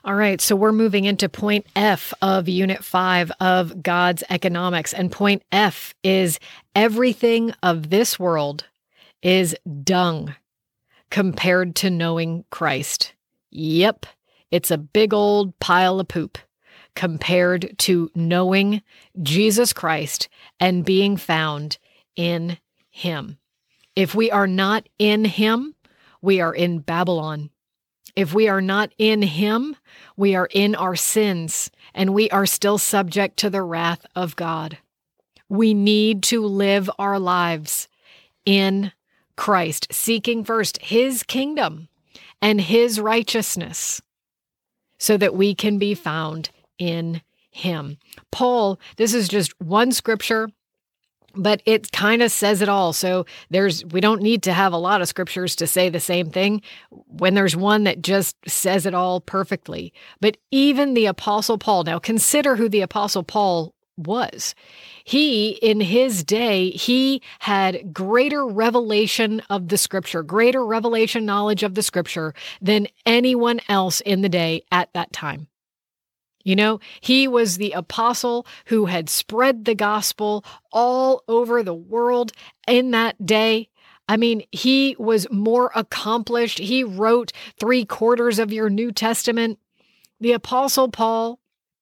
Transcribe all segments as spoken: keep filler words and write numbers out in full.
All right, so we're moving into point F of Unit five of God's Economics. And point F is everything of this world is dung compared to knowing Christ. Yep, it's a big old pile of poop compared to knowing Jesus Christ and being found in Him. If we are not in Him, we are in Babylon. If we are not in Him, we are in our sins, and we are still subject to the wrath of God. We need to live our lives in Christ, seeking first His kingdom and His righteousness so that we can be found in Him. Paul, this is just one scripture, but it kind of says it all. So there's, we don't need to have a lot of scriptures to say the same thing when there's one that just says it all perfectly. But even the Apostle Paul, now consider who the Apostle Paul was. He, in his day, he had greater revelation of the scripture, greater revelation knowledge of the scripture than anyone else in the day at that time. You know, he was the apostle who had spread the gospel all over the world in that day. I mean, he was more accomplished. He wrote three quarters of your New Testament. The Apostle Paul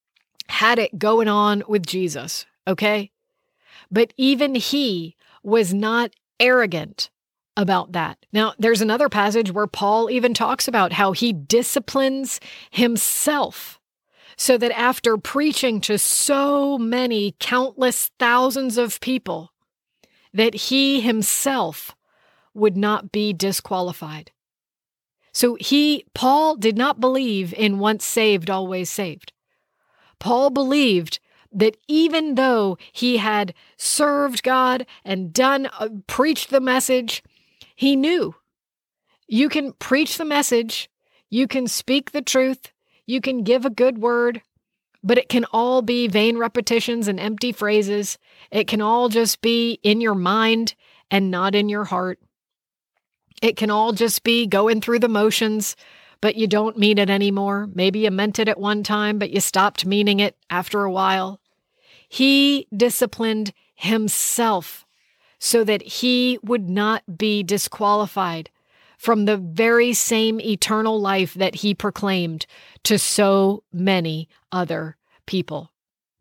had it going on with Jesus, okay? But even he was not arrogant about that. Now, there's another passage where Paul even talks about how he disciplines himself so that after preaching to so many countless thousands of people, that he himself would not be disqualified. So he, Paul did not believe in once saved, always saved. Paul believed that even though he had served God and done, uh, preached the message, he knew you can preach the message, you can speak the truth, you can give a good word, but it can all be vain repetitions and empty phrases. It can all just be in your mind and not in your heart. It can all just be going through the motions, but you don't mean it anymore. Maybe you meant it at one time, but you stopped meaning it after a while. He disciplined himself so that he would not be disqualified from the very same eternal life that he proclaimed to so many other people.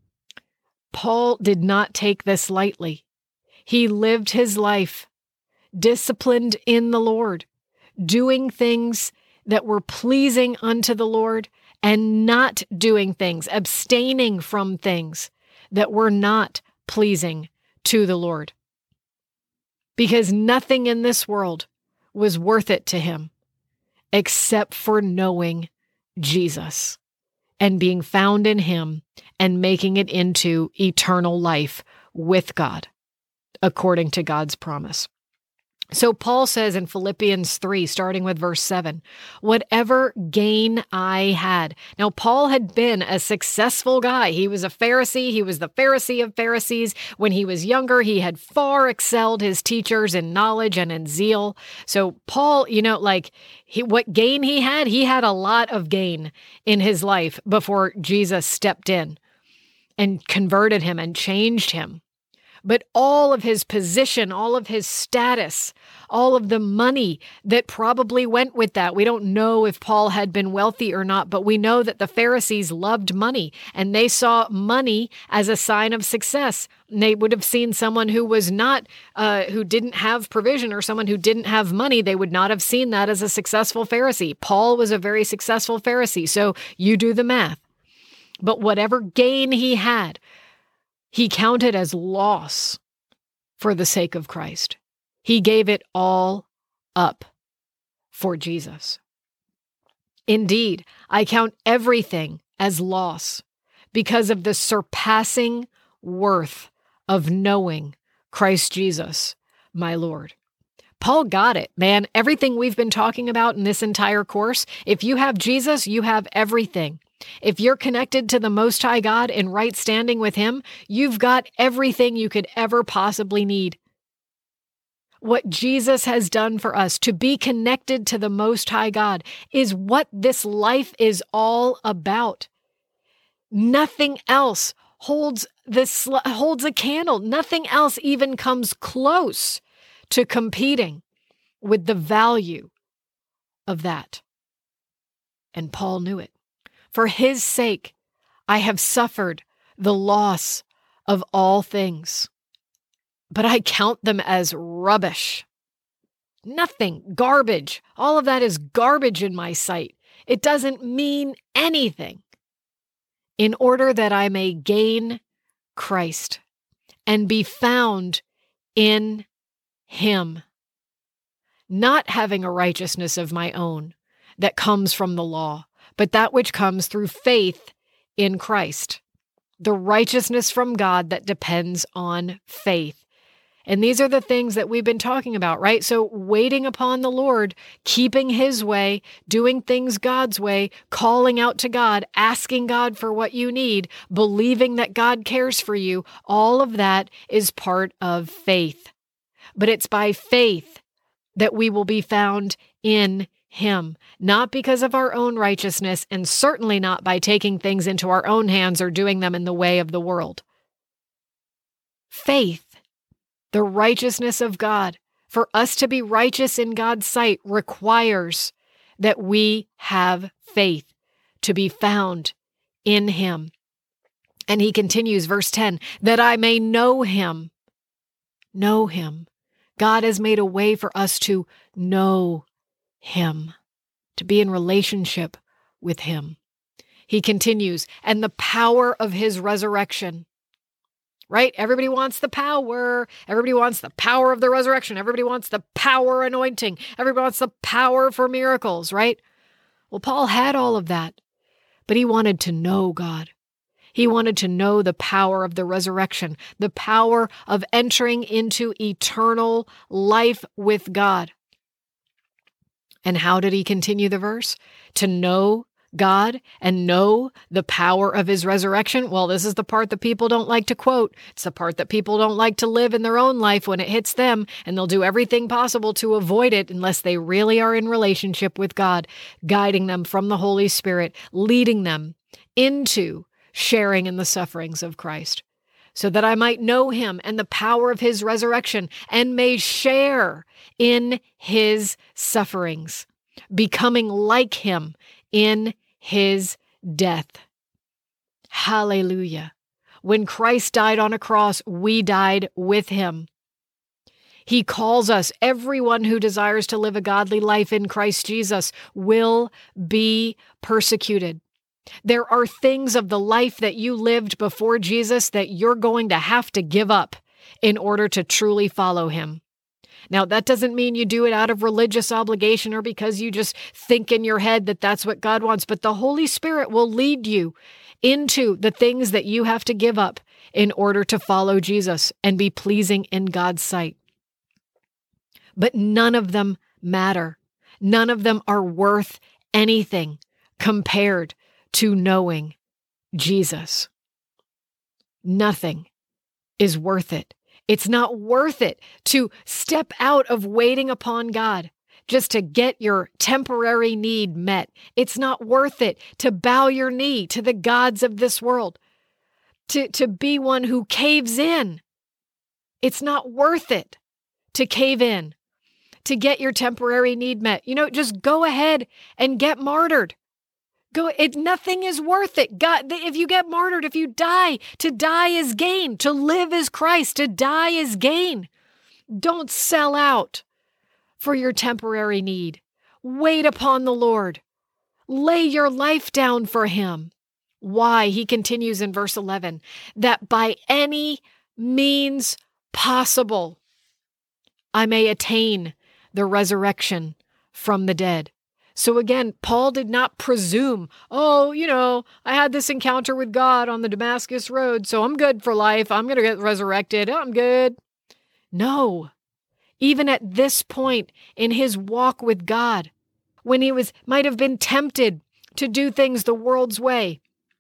Paul did not take this lightly. He lived his life disciplined in the Lord, doing things that were pleasing unto the Lord and not doing things, abstaining from things that were not pleasing to the Lord. Because nothing in this world was worth it to him except for knowing Jesus and being found in Him and making it into eternal life with God, according to God's promise. So Paul says in Philippians three, starting with verse seven, whatever gain I had. Now, Paul had been a successful guy. He was a Pharisee. He was the Pharisee of Pharisees. When he was younger, he had far excelled his teachers in knowledge and in zeal. So Paul, you know, like he, what gain he had, he had a lot of gain in his life before Jesus stepped in and converted him and changed him. But all of his position, all of his status, all of the money that probably went with that. We don't know if Paul had been wealthy or not, but we know that the Pharisees loved money and they saw money as a sign of success. And they would have seen someone who was not, uh, who didn't have provision or someone who didn't have money. They would not have seen that as a successful Pharisee. Paul was a very successful Pharisee. So you do the math. But whatever gain he had, he counted as loss for the sake of Christ. He gave it all up for Jesus. Indeed, I count everything as loss because of the surpassing worth of knowing Christ Jesus, my Lord. Paul got it, man. Everything we've been talking about in this entire course, if you have Jesus, you have everything. If you're connected to the Most High God in right standing with Him, you've got everything you could ever possibly need. What Jesus has done for us, to be connected to the Most High God, is what this life is all about. Nothing else holds this holds a candle. Nothing else even comes close to competing with the value of that. And Paul knew it. For his sake, I have suffered the loss of all things, but I count them as rubbish. Nothing, garbage. All of that is garbage in my sight. It doesn't mean anything. In order that I may gain Christ and be found in him, not having a righteousness of my own that comes from the law, but that which comes through faith in Christ, the righteousness from God that depends on faith. And these are the things that we've been talking about, right? So waiting upon the Lord, keeping his way, doing things God's way, calling out to God, asking God for what you need, believing that God cares for you, all of that is part of faith. But it's by faith that we will be found in him, not because of our own righteousness, and certainly not by taking things into our own hands or doing them in the way of the world. Faith. The righteousness of God, for us to be righteous in God's sight, requires that we have faith to be found in him. And he continues, verse ten, that I may know him. Know him. God has made a way for us to know him, to be in relationship with him. He continues, and the power of his resurrection. Right? Everybody wants the power. Everybody wants the power of the resurrection. Everybody wants the power anointing. Everybody wants the power for miracles, right? Well, Paul had all of that, but he wanted to know God. He wanted to know the power of the resurrection, the power of entering into eternal life with God. And how did he continue the verse? To know God and know the power of his resurrection. Well, this is the part that people don't like to quote. It's the part that people don't like to live in their own life when it hits them, and they'll do everything possible to avoid it unless they really are in relationship with God, guiding them from the Holy Spirit, leading them into sharing in the sufferings of Christ, so that I might know him and the power of his resurrection and may share in his sufferings, becoming like him in his death. Hallelujah. When Christ died on a cross, we died with him. He calls us, everyone who desires to live a godly life in Christ Jesus will be persecuted. There are things of the life that you lived before Jesus that you're going to have to give up in order to truly follow him. Now, that doesn't mean you do it out of religious obligation or because you just think in your head that that's what God wants, but the Holy Spirit will lead you into the things that you have to give up in order to follow Jesus and be pleasing in God's sight. But none of them matter. None of them are worth anything compared to knowing Jesus. Nothing is worth it. It's not worth it to step out of waiting upon God just to get your temporary need met. It's not worth it to bow your knee to the gods of this world, to, to be one who caves in. It's not worth it to cave in, to get your temporary need met. You know, just go ahead and get martyred. Go, it, nothing is worth it. God, if you get martyred, if you die, to die is gain. To live is Christ. To die is gain. Don't sell out for your temporary need. Wait upon the Lord. Lay your life down for him. Why? He continues in verse eleven, that by any means possible, I may attain the resurrection from the dead. So again, Paul did not presume, oh, you know, I had this encounter with God on the Damascus Road, so I'm good for life. I'm going to get resurrected. I'm good. No. Even at this point in his walk with God, when he was might have been tempted to do things the world's way,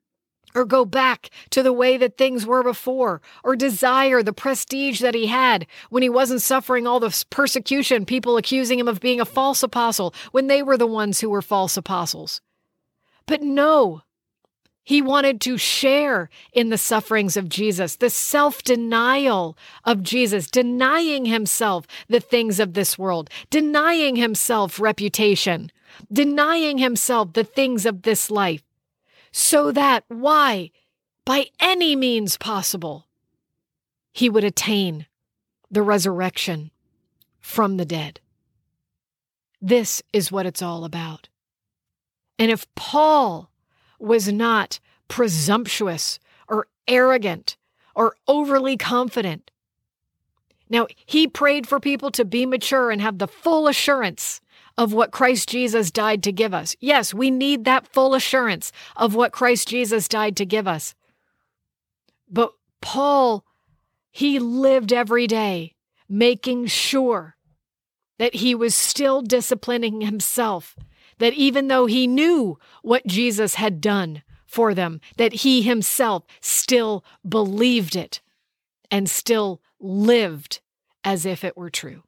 or go back to the way that things were before, or desire the prestige that he had when he wasn't suffering all this persecution, people accusing him of being a false apostle when they were the ones who were false apostles. But no, he wanted to share in the sufferings of Jesus, the self-denial of Jesus, denying himself the things of this world, denying himself reputation, denying himself the things of this life. So that, why? By any means possible, he would attain the resurrection from the dead. This is what it's all about. And if Paul was not presumptuous or arrogant or overly confident, now he prayed for people to be mature and have the full assurance of what Christ Jesus died to give us. Yes, we need that full assurance of what Christ Jesus died to give us. But Paul, he lived every day making sure that he was still disciplining himself, that even though he knew what Jesus had done for them, that he himself still believed it and still lived as if it were true.